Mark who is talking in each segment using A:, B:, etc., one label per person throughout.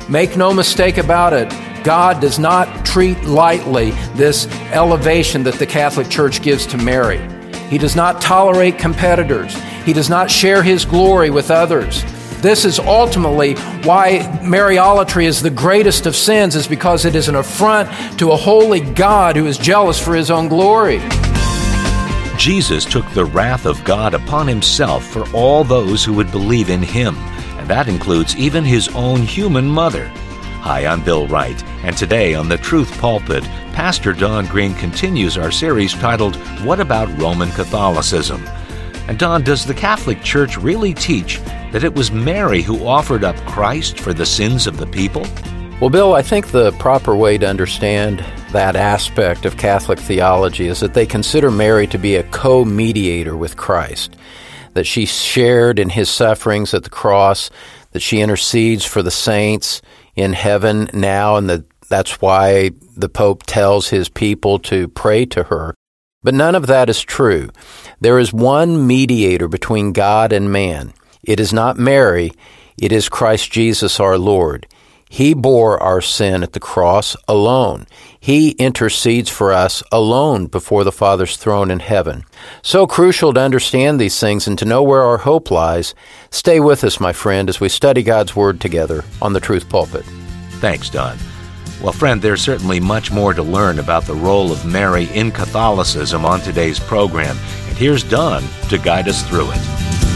A: Make no mistake about it, God does not treat lightly this elevation that the Catholic Church gives to Mary. He does not tolerate competitors. He does not share His glory with others. This is ultimately why Mariolatry is the greatest of sins, is because it is an affront to a holy God who is jealous for His own glory.
B: Jesus took the wrath of God upon Himself for all those who would believe in Him, and that includes even His own human mother. Hi, I'm Bill Wright, and today on The Truth Pulpit, Pastor Don Green continues our series titled, What About Roman Catholicism? And Don, does the Catholic Church really teach that it was Mary who offered up Christ for the sins of the people?
A: Well, Bill, I think the proper way to understand that aspect of Catholic theology is that they consider Mary to be a co-mediator with Christ, that she shared in His sufferings at the cross, that she intercedes for the saints in heaven now, and that's why the Pope tells his people to pray to her. But none of that is true. There is one mediator between God and man. It is not Mary, it is Christ Jesus our Lord. He bore our sin at the cross alone. He intercedes for us alone before the Father's throne in heaven. So crucial to understand these things and to know where our hope lies. Stay with us, my friend, as we study God's Word together on The Truth Pulpit.
B: Thanks, Don. Well, friend, there's certainly much more to learn about the role of Mary in Catholicism on today's program. And here's Don to guide us through it.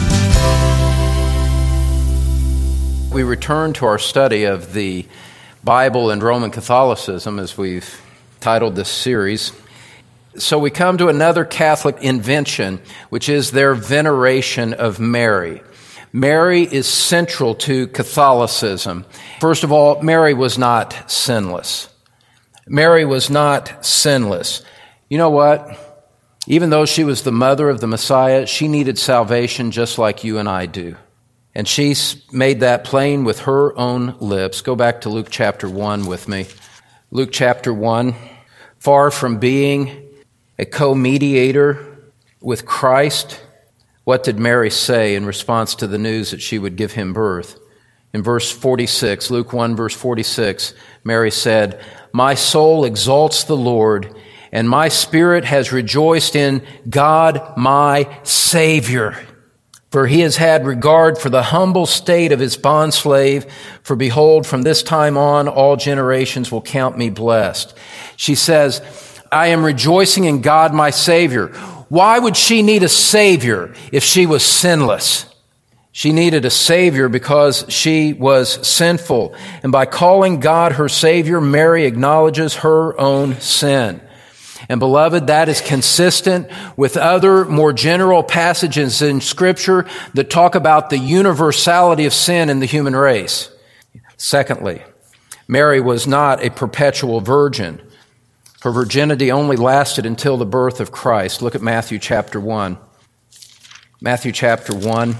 A: We return to our study of the Bible and Roman Catholicism, as we've titled this series. So we come to another Catholic invention, which is their veneration of Mary. Mary is central to Catholicism. First of all, Mary was not sinless. Mary was not sinless. You know what? Even though she was the mother of the Messiah, she needed salvation just like you and I do. And she made that plain with her own lips. Go back to Luke chapter 1 with me. Luke chapter 1. Far from being a co-mediator with Christ, what did Mary say in response to the news that she would give him birth? In verse 46, Luke 1 verse 46, Mary said, "My soul exalts the Lord, and my spirit has rejoiced in God my Savior. For He has had regard for the humble state of His bondslave. For behold, from this time on, all generations will count me blessed." She says, I am rejoicing in God my Savior. Why would she need a Savior if she was sinless? She needed a Savior because she was sinful. And by calling God her Savior, Mary acknowledges her own sin. And beloved, that is consistent with other more general passages in Scripture that talk about the universality of sin in the human race. Secondly, Mary was not a perpetual virgin. Her virginity only lasted until the birth of Christ. Look at Matthew chapter 1. Matthew chapter 1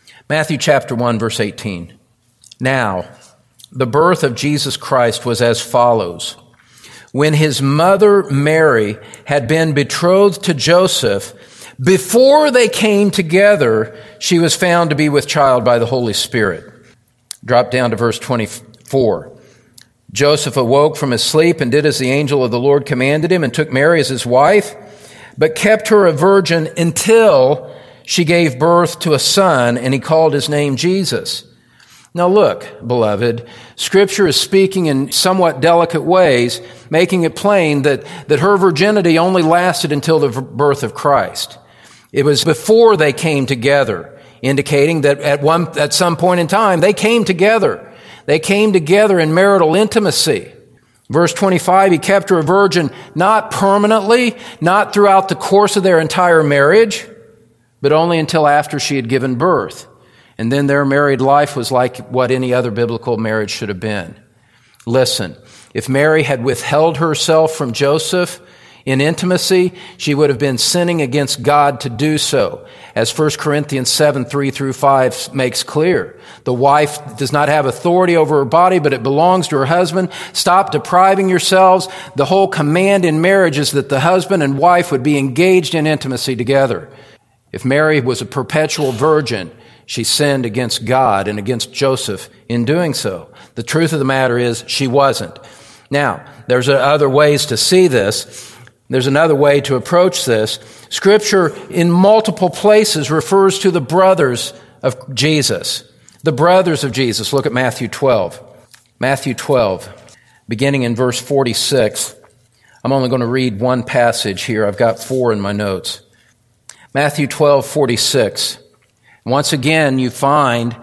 A: verse 18. Now, the birth of Jesus Christ was as follows. When His mother Mary had been betrothed to Joseph, before they came together, she was found to be with child by the Holy Spirit. Drop down to verse 24. Joseph awoke from his sleep and did as the angel of the Lord commanded him and took Mary as his wife, but kept her a virgin until she gave birth to a son, and he called his name Jesus. Now look, beloved, Scripture is speaking in somewhat delicate ways, making it plain that her virginity only lasted until the birth of Christ. It was before they came together, indicating that at some point in time, they came together. They came together in marital intimacy. Verse 25, he kept her a virgin not permanently, not throughout the course of their entire marriage, but only until after she had given birth. And then their married life was like what any other biblical marriage should have been. Listen, if Mary had withheld herself from Joseph in intimacy, she would have been sinning against God to do so. As 1 Corinthians 7, 3-5 makes clear, the wife does not have authority over her body, but it belongs to her husband. Stop depriving yourselves. The whole command in marriage is that the husband and wife would be engaged in intimacy together. If Mary was a perpetual virgin, She sinned against God and against Joseph in doing so. The truth of the matter is she wasn't. Now, there's other ways to see this. There's another way to approach this. Scripture in multiple places refers to the brothers of Jesus. The brothers of Jesus. Look at Matthew 12. Matthew 12, beginning in verse 46. I'm only going to read one passage here. I've got 4 in my notes. Matthew 12, 46. Once again, you find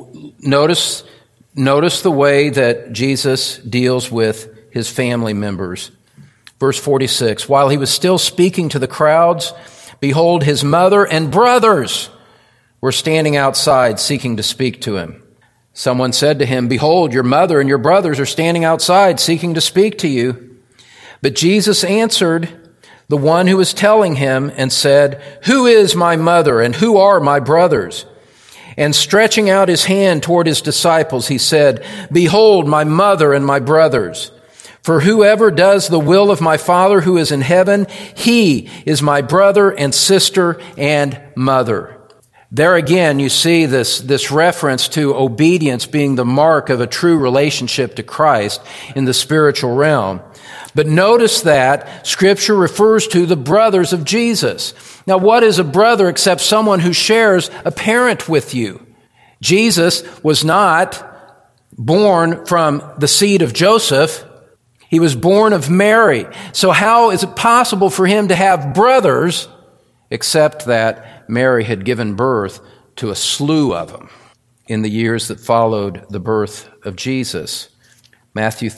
A: notice the way that Jesus deals with his family members. Verse 46, while he was still speaking to the crowds, behold, his mother and brothers were standing outside seeking to speak to him. Someone said to him, behold, your mother and your brothers are standing outside seeking to speak to you. But Jesus answered the one who was telling him and said, who is my mother and who are my brothers? And stretching out his hand toward his disciples, he said, behold, my mother and my brothers. For whoever does the will of my Father who is in heaven, he is my brother and sister and mother. There again, you see this reference to obedience being the mark of a true relationship to Christ in the spiritual realm. But notice that Scripture refers to the brothers of Jesus. Now, what is a brother except someone who shares a parent with you? Jesus was not born from the seed of Joseph. He was born of Mary. So how is it possible for him to have brothers except that Mary had given birth to a slew of them in the years that followed the birth of Jesus? Matthew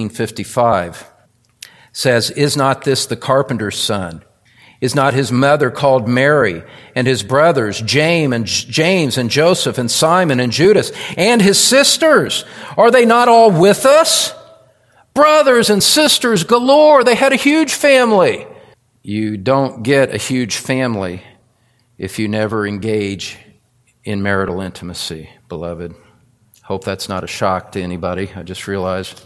A: 13:55 says, is not this the carpenter's son? Is not his mother called Mary, and his brothers James and Joseph and Simon and Judas, and his sisters? Are they not all with us? Brothers and sisters galore. They had a huge family. You don't get a huge family if you never engage in marital intimacy, beloved. Hope that's not a shock to anybody. I just realized,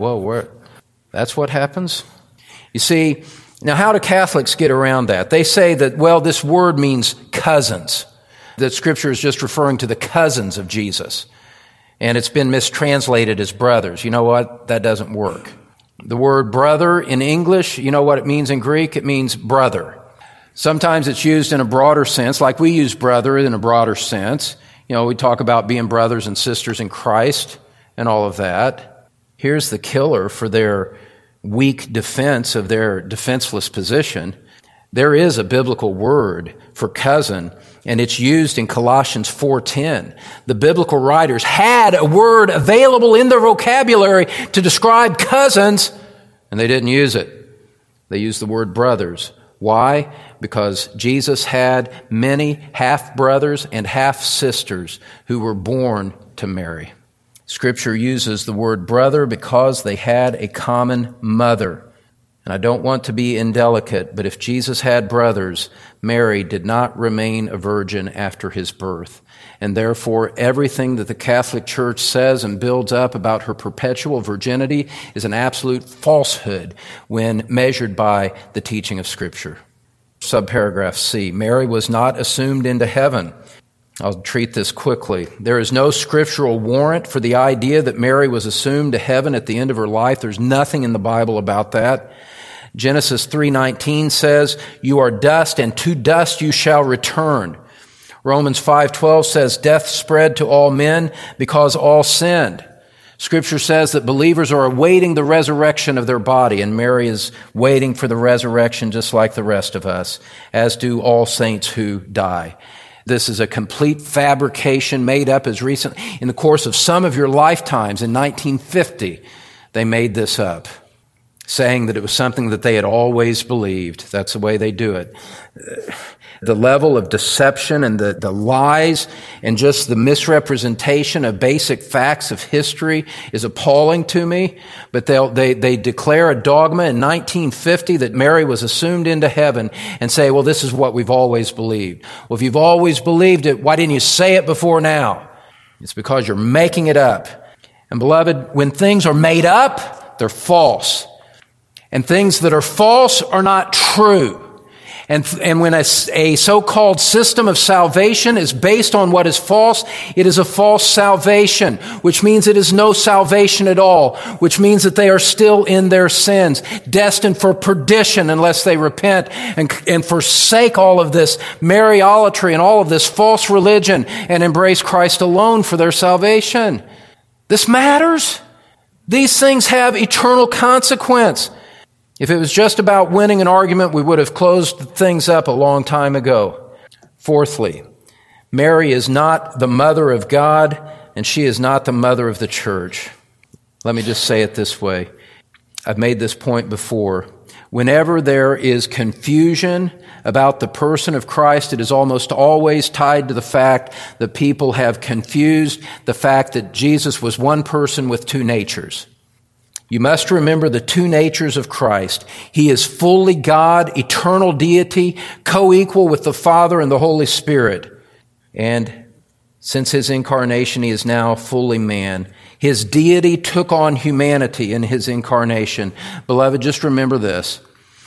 A: that's what happens? You see, now how do Catholics get around that? They say that, this word means cousins, that Scripture is just referring to the cousins of Jesus, and it's been mistranslated as brothers. You know what? That doesn't work. The word brother in English, you know what it means in Greek? It means brother. Sometimes it's used in a broader sense, like we use brother in a broader sense. You know, we talk about being brothers and sisters in Christ and all of that. Here's the killer for their weak defense of their defenseless position. There is a biblical word for cousin, and it's used in Colossians 4:10. The biblical writers had a word available in their vocabulary to describe cousins, and they didn't use it. They used the word brothers. Why? Because Jesus had many half-brothers and half-sisters who were born to Mary. Scripture uses the word brother because they had a common mother. And I don't want to be indelicate, but if Jesus had brothers, Mary did not remain a virgin after his birth. And therefore, everything that the Catholic Church says and builds up about her perpetual virginity is an absolute falsehood when measured by the teaching of Scripture. Subparagraph C, Mary was not assumed into heaven. I'll treat this quickly. There is no scriptural warrant for the idea that Mary was assumed to heaven at the end of her life. There's nothing in the Bible about that. Genesis 3:19 says, you are dust, and to dust you shall return. Romans 5:12 says, death spread to all men because all sinned. Scripture says that believers are awaiting the resurrection of their body, and Mary is waiting for the resurrection just like the rest of us, as do all saints who die. This is a complete fabrication made up as recent in the course of some of your lifetimes. In 1950, they made this up, saying that it was something that they had always believed. That's the way they do it. The level of deception and the lies and just the misrepresentation of basic facts of history is appalling to me. But they declare a dogma in 1950 that Mary was assumed into heaven and say, well, this is what we've always believed. Well, if you've always believed it, why didn't you say it before now? It's because you're making it up. And beloved, when things are made up, they're false. And things that are false are not true. And when a so-called system of salvation is based on what is false, it is a false salvation, which means it is no salvation at all, which means that they are still in their sins, destined for perdition unless they repent and forsake all of this Mariolatry and all of this false religion and embrace Christ alone for their salvation. This matters. These things have eternal consequence. If it was just about winning an argument, we would have closed things up a long time ago. Fourthly, Mary is not the mother of God, and she is not the mother of the church. Let me just say it this way. I've made this point before. Whenever there is confusion about the person of Christ, it is almost always tied to the fact that people have confused the fact that Jesus was one person with two natures. You must remember the two natures of Christ. He is fully God, eternal deity, co-equal with the Father and the Holy Spirit. And since his incarnation, he is now fully man. His deity took on humanity in his incarnation. Beloved, just remember this.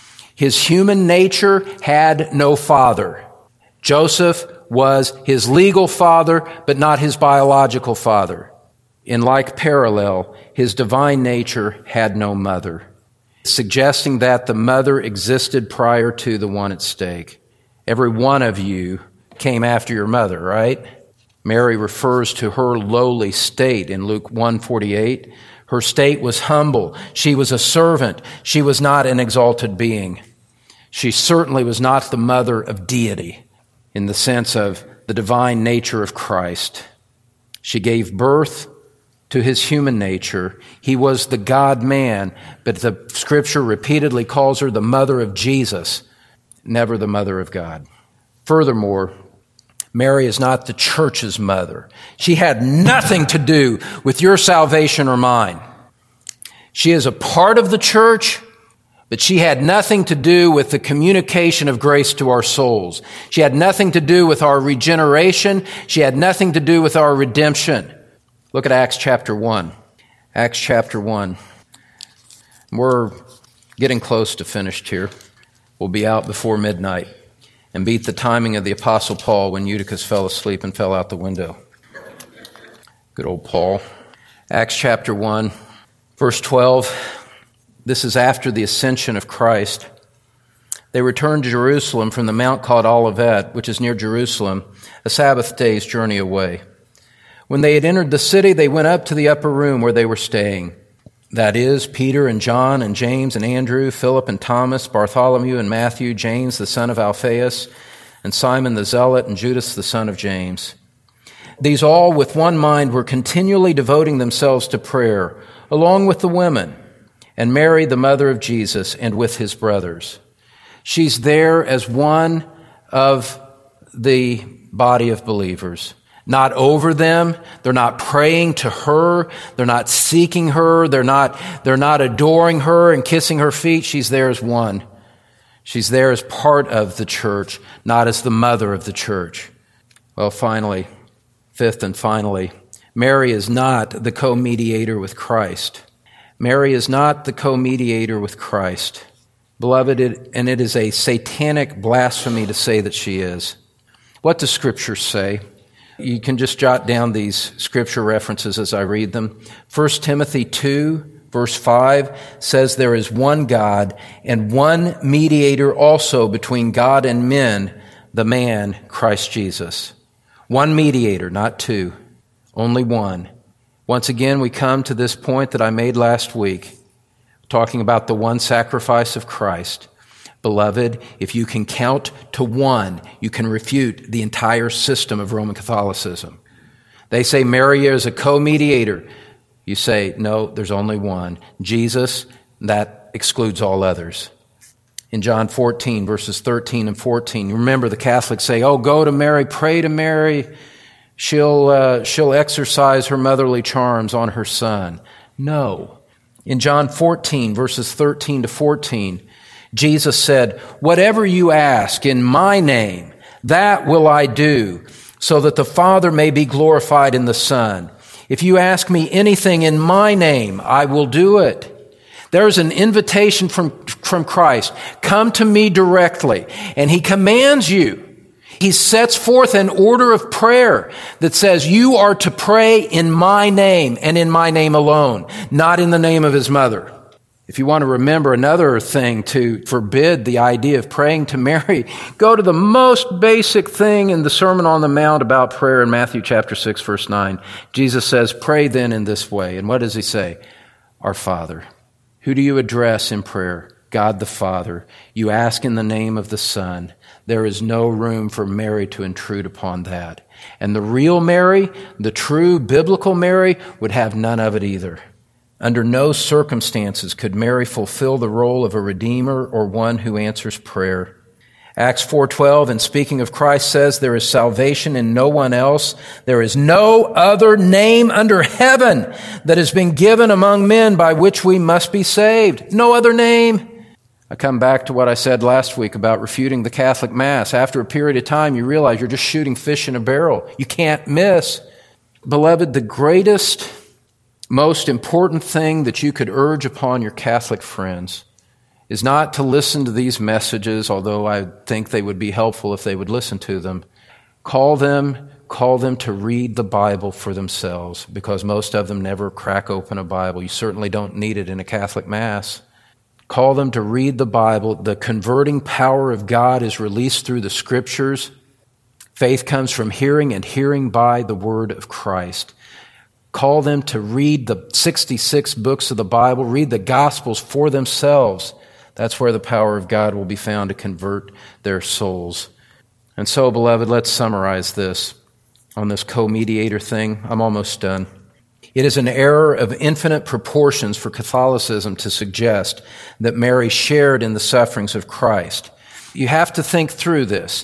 A: His human nature had no father. Joseph was his legal father, but not his biological father. In like parallel, his divine nature had no mother, suggesting that the mother existed prior to the one at stake. Every one of you came after your mother, right? Mary refers to her lowly state in Luke 1:48. Her state was humble. She was a servant. She was not an exalted being. She certainly was not the mother of deity in the sense of the divine nature of Christ. She gave birth to his human nature. He was the God-man, but the Scripture repeatedly calls her the mother of Jesus, never the mother of God. Furthermore, Mary is not the church's mother. She had nothing to do with your salvation or mine. She is a part of the church, but she had nothing to do with the communication of grace to our souls. She had nothing to do with our regeneration. She had nothing to do with our redemption. Look at Acts chapter 1. Acts chapter 1. We're getting close to finished here. We'll be out before midnight and beat the timing of the Apostle Paul when Eutychus fell asleep and fell out the window. Good old Paul. Acts chapter 1, verse 12. This is after the ascension of Christ. They returned to Jerusalem from the mount called Olivet, which is near Jerusalem, a Sabbath day's journey away. When they had entered the city, they went up to the upper room where they were staying. That is, Peter and John and James and Andrew, Philip and Thomas, Bartholomew and Matthew, James the son of Alphaeus, and Simon the Zealot, and Judas the son of James. These all with one mind were continually devoting themselves to prayer, along with the women, and Mary the mother of Jesus, and with his brothers. She's there as one of the body of believers. Not over them. They're not praying to her. They're not seeking her. They're not adoring her and kissing her feet. She's there as one. She's there as part of the church, not as the mother of the church. Well, finally, fifth and finally, Mary is not the co-mediator with Christ. Mary is not the co-mediator with Christ. Beloved, it is a satanic blasphemy to say that she is. What does Scripture say? You can just jot down these Scripture references as I read them. 1 Timothy 2, verse 5 says there is one God and one mediator also between God and men, the man, Christ Jesus. One mediator, not two, only one. Once again, we come to this point that I made last week, talking about the one sacrifice of Christ. Beloved, if you can count to one, you can refute the entire system of Roman Catholicism. They say Mary is a co-mediator. You say, no, there's only one. Jesus, that excludes all others. In John 14, verses 13 and 14, remember the Catholics say, oh, go to Mary, pray to Mary. She'll exercise her motherly charms on her son. No. In John 14, verses 13 to 14, Jesus said, whatever you ask in my name, that will I do, so that the Father may be glorified in the Son. If you ask me anything in my name, I will do it. There is an invitation from Christ. Come to me directly. And he commands you. He sets forth an order of prayer that says you are to pray in my name and in my name alone, not in the name of his mother. If you want to remember another thing to forbid the idea of praying to Mary, go to the most basic thing in the Sermon on the Mount about prayer in Matthew chapter 6, verse 9. Jesus says, pray then in this way. And what does he say? Our Father. Who do you address in prayer? God the Father. You ask in the name of the Son. There is no room for Mary to intrude upon that. And the real Mary, the true biblical Mary, would have none of it either. Under no circumstances could Mary fulfill the role of a redeemer or one who answers prayer. Acts 4:12, and speaking of Christ, says, there is salvation in no one else. There is no other name under heaven that has been given among men by which we must be saved. No other name. I come back to what I said last week about refuting the Catholic Mass. After a period of time, you realize you're just shooting fish in a barrel. You can't miss. Beloved, the greatest, most important thing that you could urge upon your Catholic friends is not to listen to these messages, although I think they would be helpful if they would listen to them. Call them to read the Bible for themselves, because most of them never crack open a Bible. You certainly don't need it in a Catholic Mass. Call them to read the Bible. The converting power of God is released through the Scriptures. Faith comes from hearing, and hearing by the Word of Christ. Call them to read the 66 books of the Bible, read the Gospels for themselves. That's where the power of God will be found to convert their souls. And so, beloved, let's summarize this on this co-mediator thing. I'm almost done. It is an error of infinite proportions for Catholicism to suggest that Mary shared in the sufferings of Christ. You have to think through this.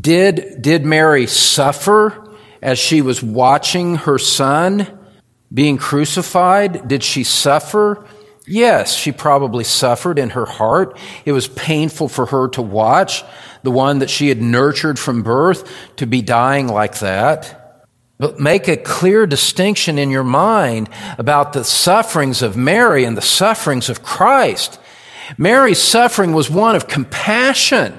A: Did Mary suffer as she was watching her son being crucified? Did she suffer? Yes, she probably suffered in her heart. It was painful for her to watch the one that she had nurtured from birth to be dying like that. But make a clear distinction in your mind about the sufferings of Mary and the sufferings of Christ. Mary's suffering was one of compassion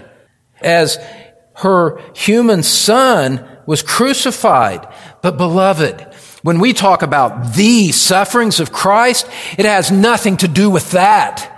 A: as her human son was crucified. But beloved, when we talk about the sufferings of Christ, it has nothing to do with that.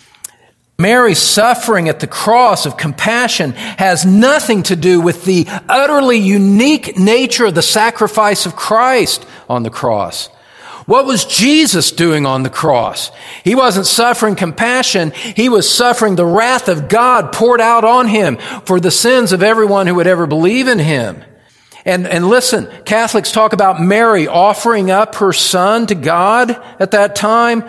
A: Mary's suffering at the cross of compassion has nothing to do with the utterly unique nature of the sacrifice of Christ on the cross. What was Jesus doing on the cross? He wasn't suffering compassion. He was suffering the wrath of God poured out on him for the sins of everyone who would ever believe in him. And listen, Catholics talk about Mary offering up her son to God at that time.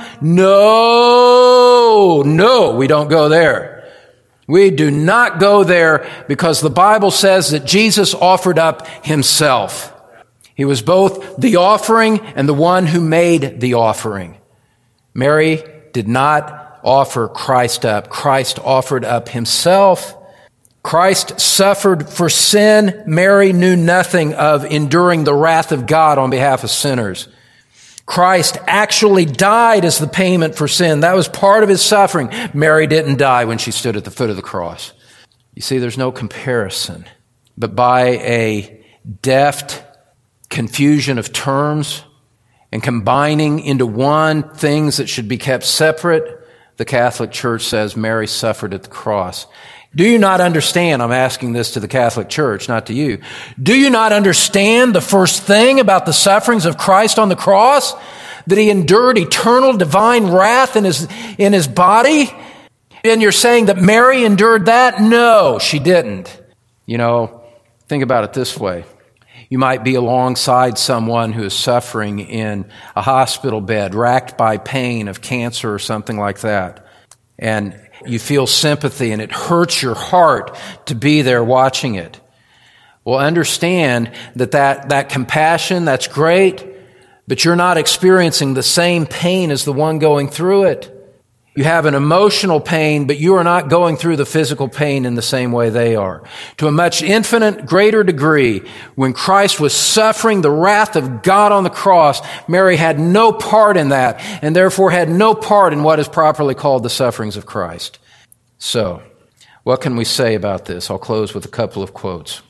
A: No, we don't go there. We do not go there because the Bible says that Jesus offered up himself. He was both the offering and the one who made the offering. Mary did not offer Christ up. Christ offered up himself. Christ suffered for sin. Mary knew nothing of enduring the wrath of God on behalf of sinners. Christ actually died as the payment for sin. That was part of his suffering. Mary didn't die when she stood at the foot of the cross. You see, there's no comparison. But by a deft confusion of terms and combining into one things that should be kept separate, the Catholic Church says Mary suffered at the cross. Do you not understand? I'm asking this to the Catholic Church, not to you. Do you not understand the first thing about the sufferings of Christ on the cross? That he endured eternal divine wrath in his body? And you're saying that Mary endured that? No, she didn't. You know, think about it this way. You might be alongside someone who is suffering in a hospital bed, racked by pain of cancer or something like that. And you feel sympathy and it hurts your heart to be there watching it. Well, understand that compassion, that's great, but you're not experiencing the same pain as the one going through it. You have an emotional pain, but you are not going through the physical pain in the same way they are. To a much infinite greater degree, when Christ was suffering the wrath of God on the cross, Mary had no part in that, and therefore had no part in what is properly called the sufferings of Christ. So, what can we say about this? I'll close with a couple of quotes.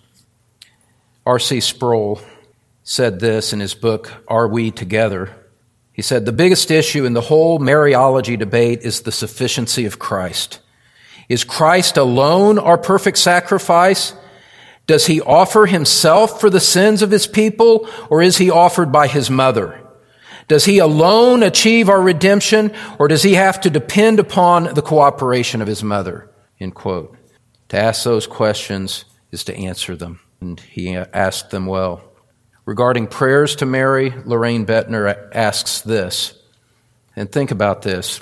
A: R.C. Sproul said this in his book, Are We Together? He said, the biggest issue in the whole Mariology debate is the sufficiency of Christ. Is Christ alone our perfect sacrifice? Does he offer himself for the sins of his people, or is he offered by his mother? Does he alone achieve our redemption, or does he have to depend upon the cooperation of his mother? End quote. To ask those questions is to answer them, and he asked them well. Regarding prayers to Mary, Lorraine Bettner asks this, and think about this.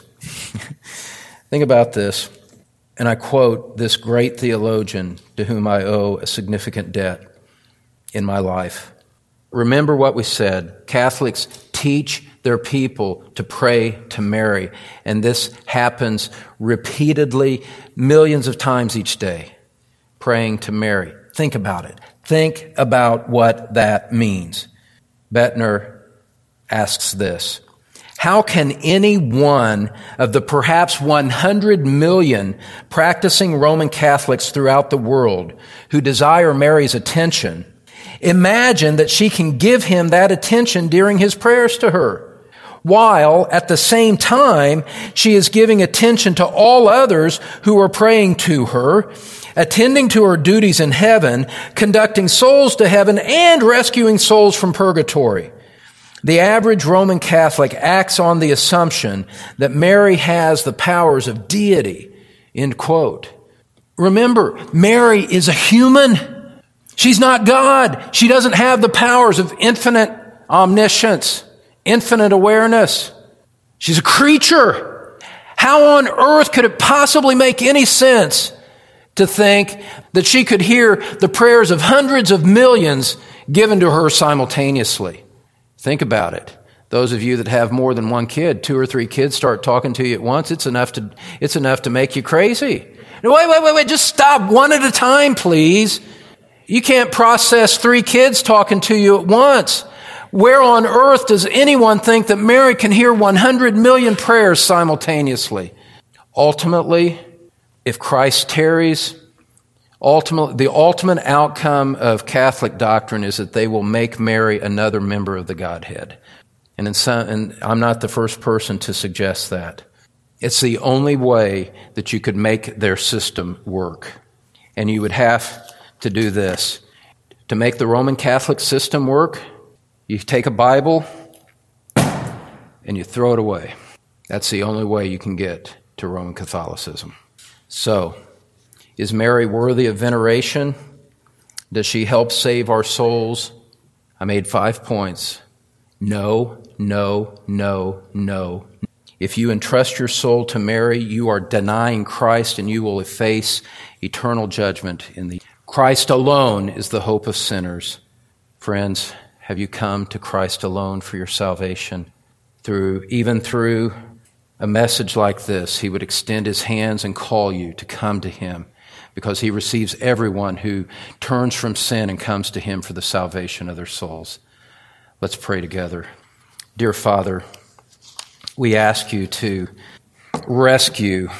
A: Think about this, and I quote this great theologian to whom I owe a significant debt in my life. Remember what we said. Catholics teach their people to pray to Mary, and this happens repeatedly, millions of times each day, praying to Mary. Think about it. Think about what that means. Bettner asks this: how can any one of the perhaps 100 million practicing Roman Catholics throughout the world who desire Mary's attention imagine that she can give him that attention during his prayers to her, while at the same time she is giving attention to all others who are praying to her, attending to her duties in heaven, conducting souls to heaven, and rescuing souls from purgatory? The average Roman Catholic acts on the assumption that Mary has the powers of deity, end quote. Remember, Mary is a human. She's not God. She doesn't have the powers of infinite omniscience, infinite awareness. She's a creature. How on earth could it possibly make any sense to think that she could hear the prayers of hundreds of millions given to her simultaneously? Think about it. Those of you that have more than one kid, 2 or 3 kids start talking to you at once, it's enough to make you crazy. Wait, just stop one at a time, please. You can't process 3 kids talking to you at once. Where on earth does anyone think that Mary can hear 100 million prayers simultaneously? Ultimately, if Christ tarries, the ultimate outcome of Catholic doctrine is that they will make Mary another member of the Godhead. And I'm not the first person to suggest that. It's the only way that you could make their system work. And you would have to do this. To make the Roman Catholic system work, you take a Bible and you throw it away. That's the only way you can get to Roman Catholicism. So, is Mary worthy of veneration? Does she help save our souls? I made 5 points. No, no, no, no. If you entrust your soul to Mary, you are denying Christ and you will face eternal judgment in the Christ alone is the hope of sinners. Friends, have you come to Christ alone for your salvation? Even through a message like this, he would extend his hands and call you to come to him, because he receives everyone who turns from sin and comes to him for the salvation of their souls. Let's pray together. Dear Father, we ask you to rescue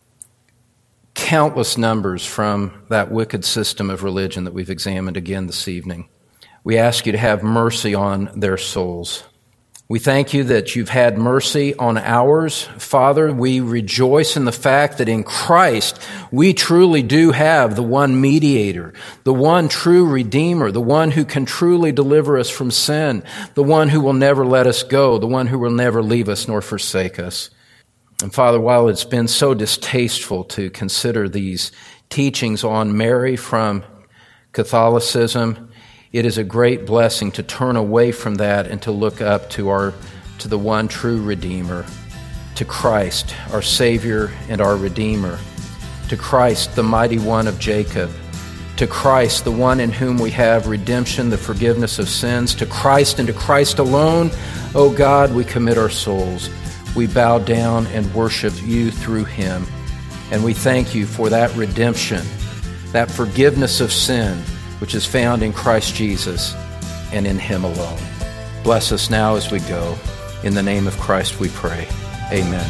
A: countless numbers from that wicked system of religion that we've examined again this evening. We ask you to have mercy on their souls. We thank you that you've had mercy on ours. Father, we rejoice in the fact that in Christ we truly do have the one mediator, the one true Redeemer, the one who can truly deliver us from sin, the one who will never let us go, the one who will never leave us nor forsake us. And Father, while it's been so distasteful to consider these teachings on Mary from Catholicism, it is a great blessing to turn away from that and to look up to the one true Redeemer, to Christ, our Savior and our Redeemer, to Christ, the mighty one of Jacob, to Christ, the one in whom we have redemption, the forgiveness of sins, to Christ and to Christ alone, O God, we commit our souls. we bow down and worship you through him. And we thank you for that redemption, that forgiveness of sin, which is found in Christ Jesus and in him alone. Bless us now as we go. In the name of Christ we pray. Amen.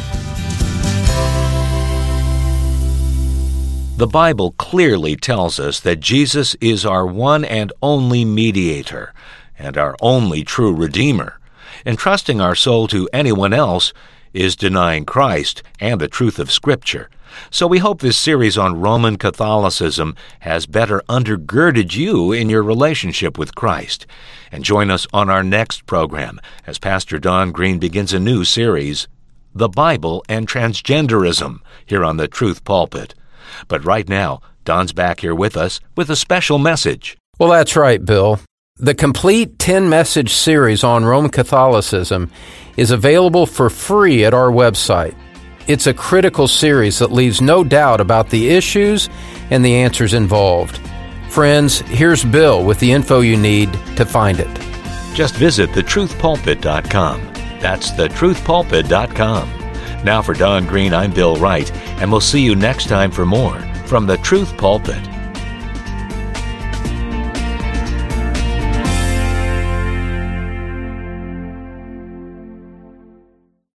B: The Bible clearly tells us that Jesus is our one and only mediator and our only true Redeemer. Entrusting our soul to anyone else is denying Christ and the truth of Scripture. So we hope this series on Roman Catholicism has better undergirded you in your relationship with Christ. And join us on our next program as Pastor Don Green begins a new series, The Bible and Transgenderism, here on the Truth Pulpit. But right now, Don's back here with us with a special message.
A: Well, that's right, Bill. The complete 10-message series on Roman Catholicism is available for free at our website. It's a critical series that leaves no doubt about the issues and the answers involved. Friends, here's Bill with the info you need to find it.
B: Just visit thetruthpulpit.com. That's thetruthpulpit.com. Now for Don Green, I'm Bill Wright, and we'll see you next time for more from the Truth Pulpit.